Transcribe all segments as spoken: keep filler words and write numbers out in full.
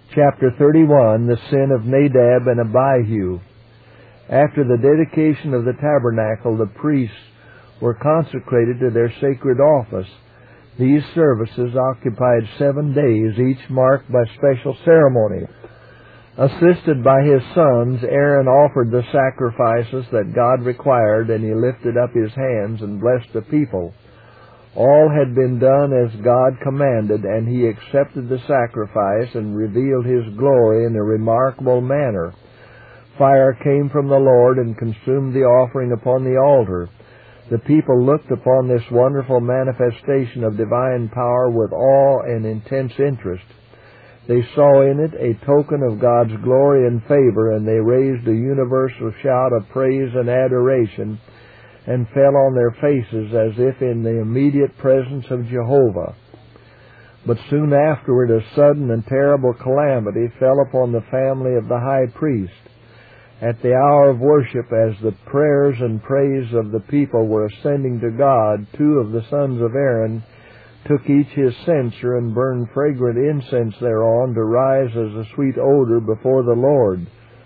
Chapter thirty-one, the sin of Nadab and Abihu. After the dedication of the tabernacle, the priests were consecrated to their sacred office. These services occupied seven days, each marked by special ceremony. Assisted by his sons, Aaron offered the sacrifices that God required, and he lifted up his hands and blessed the people. All had been done as God commanded, and he accepted the sacrifice and revealed his glory in a remarkable manner. Fire came from the Lord and consumed the offering upon the altar. The people looked upon this wonderful manifestation of divine power with awe and intense interest. They saw in it a token of God's glory and favor, and they raised a universal shout of praise and adoration, and fell on their faces as if in the immediate presence of Jehovah. But soon afterward a sudden and terrible calamity fell upon the family of the high priest. At the hour of worship, as the prayers and praise of the people were ascending to God, two of the sons of Aaron took each his censer and burned fragrant incense thereon to rise as a sweet odor before the Lord.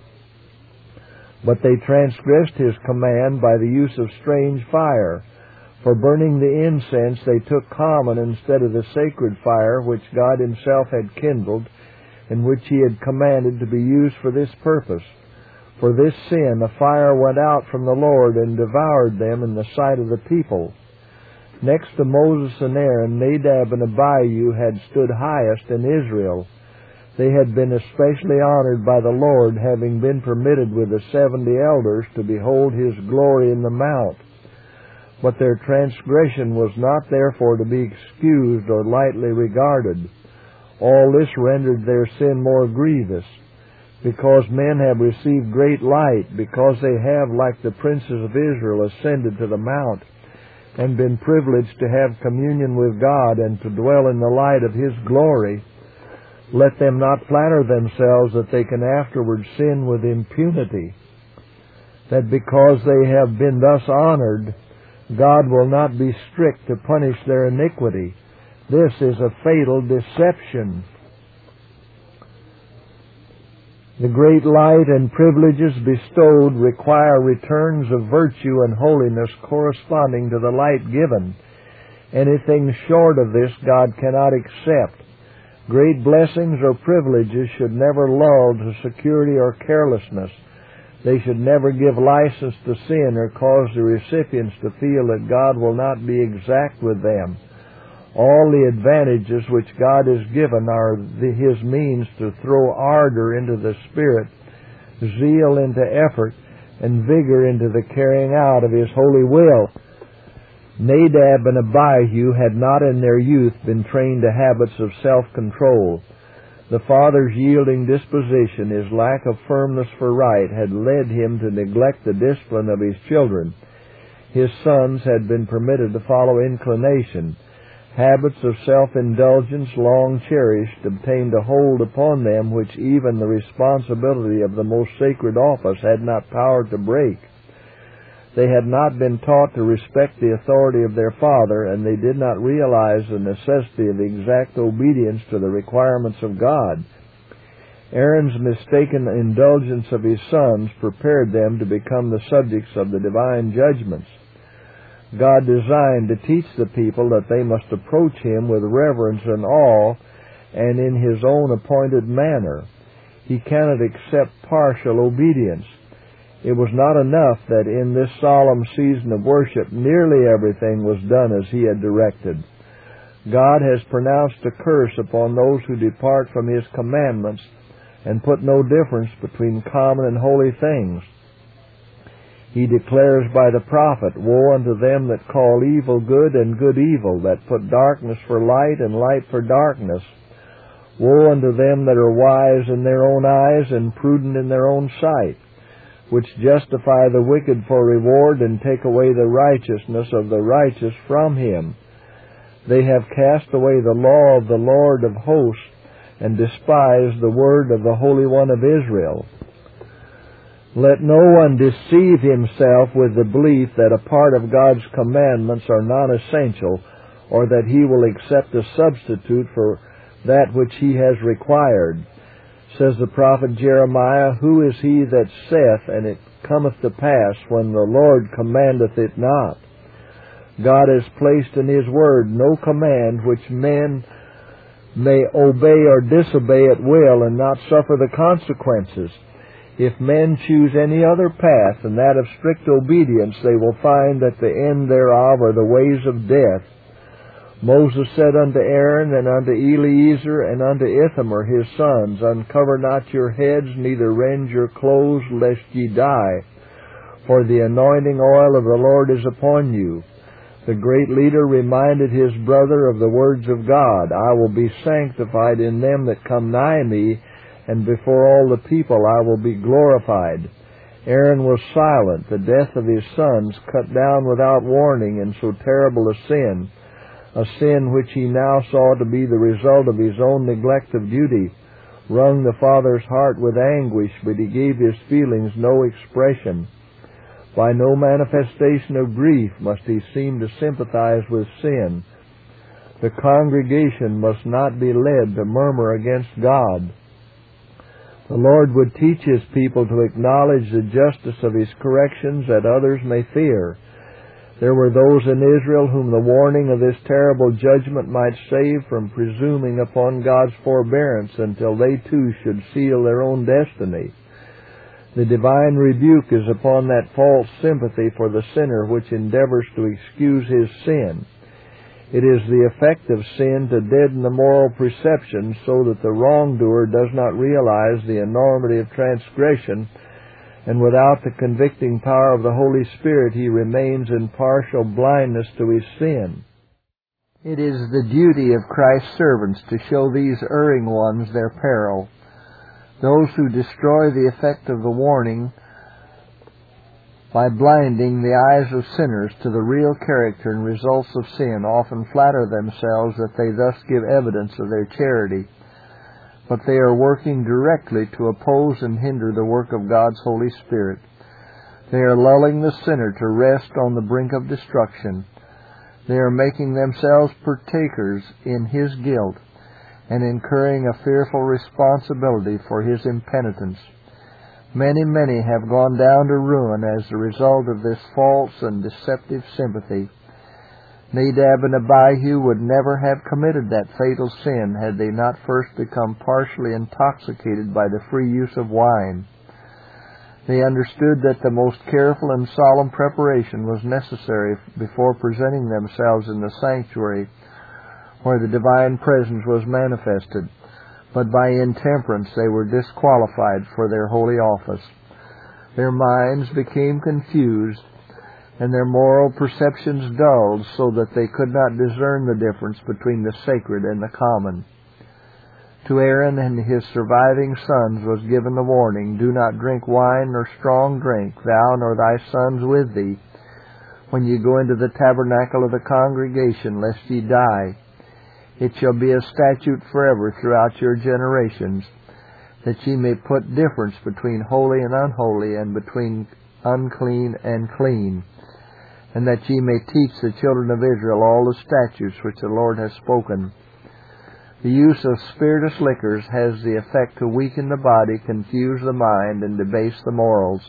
But they transgressed his command by the use of strange fire. For burning the incense they took common instead of the sacred fire which God himself had kindled, and which he had commanded to be used for this purpose. For this sin a fire went out from the Lord and devoured them in the sight of the people. Next to Moses and Aaron, Nadab and Abihu had stood highest in Israel. They had been especially honored by the Lord, having been permitted with the seventy elders to behold his glory in the mount. But their transgression was not therefore to be excused or lightly regarded. All this rendered their sin more grievous, because men have received great light, because they have, like the princes of Israel, ascended to the mount, and been privileged to have communion with God and to dwell in the light of his glory. Let them not flatter themselves that they can afterward sin with impunity, that because they have been thus honored, God will not be strict to punish their iniquity. This is a fatal deception. The great light and privileges bestowed require returns of virtue and holiness corresponding to the light given. Anything short of this God cannot accept. Great blessings or privileges should never lull to security or carelessness. They should never give license to sin or cause the recipients to feel that God will not be exact with them. All the advantages which God has given are the, his means to throw ardor into the spirit, zeal into effort, and vigor into the carrying out of his holy will. Nadab and Abihu had not in their youth been trained to habits of self-control. The father's yielding disposition, his lack of firmness for right, had led him to neglect the discipline of his children. His sons had been permitted to follow inclination. Habits of self-indulgence, long cherished, obtained a hold upon them which even the responsibility of the most sacred office had not power to break. They had not been taught to respect the authority of their father, and they did not realize the necessity of exact obedience to the requirements of God. Aaron's mistaken indulgence of his sons prepared them to become the subjects of the divine judgments. God designed to teach the people that they must approach him with reverence and awe and in his own appointed manner. He cannot accept partial obedience. It was not enough that in this solemn season of worship nearly everything was done as he had directed. God has pronounced a curse upon those who depart from his commandments and put no difference between common and holy things. He declares by the prophet, "Woe unto them that call evil good and good evil, that put darkness for light and light for darkness. Woe unto them that are wise in their own eyes and prudent in their own sight, which justify the wicked for reward and take away the righteousness of the righteous from him. They have cast away the law of the Lord of hosts and despised the word of the Holy One of Israel." Let no one deceive himself with the belief that a part of God's commandments are non-essential, or that he will accept a substitute for that which he has required. Says the prophet Jeremiah, "Who is he that saith, and it cometh to pass, when the Lord commandeth it not?" God has placed in His Word no command which men may obey or disobey at will and not suffer the consequences. If men choose any other path than that of strict obedience, they will find that the end thereof are the ways of death. Moses said unto Aaron, and unto Eleazar, and unto Ithamar his sons, Uncover not your heads, neither rend your clothes, lest ye die. For the anointing oil of the Lord is upon you. The great leader reminded his brother of the words of God, I will be sanctified in them that come nigh me, and before all the people I will be glorified. Aaron was silent. The death of his sons, cut down without warning in so terrible a sin, a sin which he now saw to be the result of his own neglect of duty, wrung the father's heart with anguish, but he gave his feelings no expression. By no manifestation of grief must he seem to sympathize with sin. The congregation must not be led to murmur against God. The Lord would teach His people to acknowledge the justice of His corrections that others may fear. There were those in Israel whom the warning of this terrible judgment might save from presuming upon God's forbearance until they too should seal their own destiny. The divine rebuke is upon that false sympathy for the sinner which endeavors to excuse his sin. It is the effect of sin to deaden the moral perception so that the wrongdoer does not realize the enormity of transgression, and without the convicting power of the Holy Spirit he remains in partial blindness to his sin. It is the duty of Christ's servants to show these erring ones their peril. Those who destroy the effect of the warning by blinding the eyes of sinners to the real character and results of sin often flatter themselves that they thus give evidence of their charity, but they are working directly to oppose and hinder the work of God's Holy Spirit. They are lulling the sinner to rest on the brink of destruction. They are making themselves partakers in his guilt and incurring a fearful responsibility for his impenitence. Many, many have gone down to ruin as a result of this false and deceptive sympathy. Nadab and Abihu would never have committed that fatal sin had they not first become partially intoxicated by the free use of wine. They understood that the most careful and solemn preparation was necessary before presenting themselves in the sanctuary where the divine presence was manifested, but by intemperance they were disqualified for their holy office. Their minds became confused, and their moral perceptions dulled, so that they could not discern the difference between the sacred and the common. To Aaron and his surviving sons was given the warning, Do not drink wine nor strong drink, thou nor thy sons with thee, when ye go into the tabernacle of the congregation, lest ye die. It shall be a statute forever throughout your generations, that ye may put difference between holy and unholy, and between unclean and clean, and that ye may teach the children of Israel all the statutes which the Lord has spoken. The use of spirituous liquors has the effect to weaken the body, confuse the mind, and debase the morals.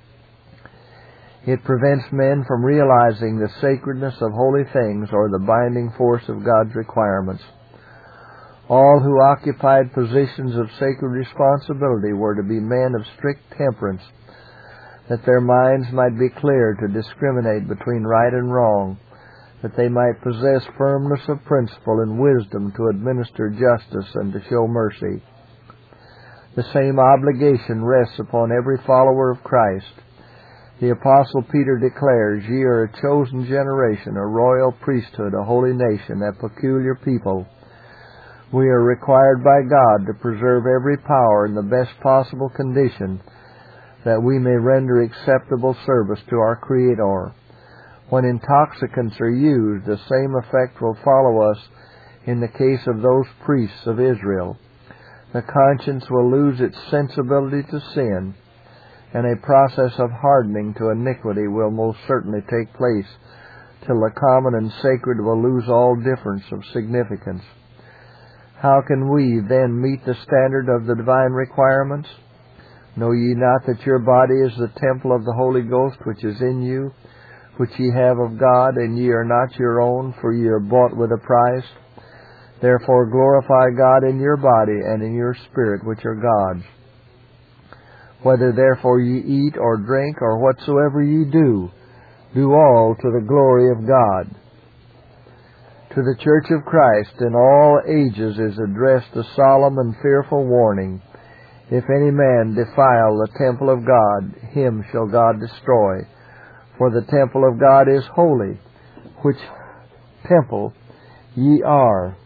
It prevents men from realizing the sacredness of holy things or the binding force of God's requirements. All who occupied positions of sacred responsibility were to be men of strict temperance, that their minds might be clear to discriminate between right and wrong, that they might possess firmness of principle and wisdom to administer justice and to show mercy. The same obligation rests upon every follower of Christ. The Apostle Peter declares, Ye are a chosen generation, a royal priesthood, a holy nation, a peculiar people. We are required by God to preserve every power in the best possible condition, that we may render acceptable service to our Creator. When intoxicants are used, the same effect will follow us in the case of those priests of Israel. The conscience will lose its sensibility to sin, and a process of hardening to iniquity will most certainly take place, till the common and sacred will lose all difference of significance. How can we then meet the standard of the divine requirements? Know ye not that your body is the temple of the Holy Ghost which is in you, which ye have of God, and ye are not your own, for ye are bought with a price? Therefore glorify God in your body and in your spirit, which are God's. Whether therefore ye eat or drink or whatsoever ye do, do all to the glory of God. To the Church of Christ in all ages is addressed a solemn and fearful warning. If any man defile the temple of God, him shall God destroy. For the temple of God is holy, which temple ye are.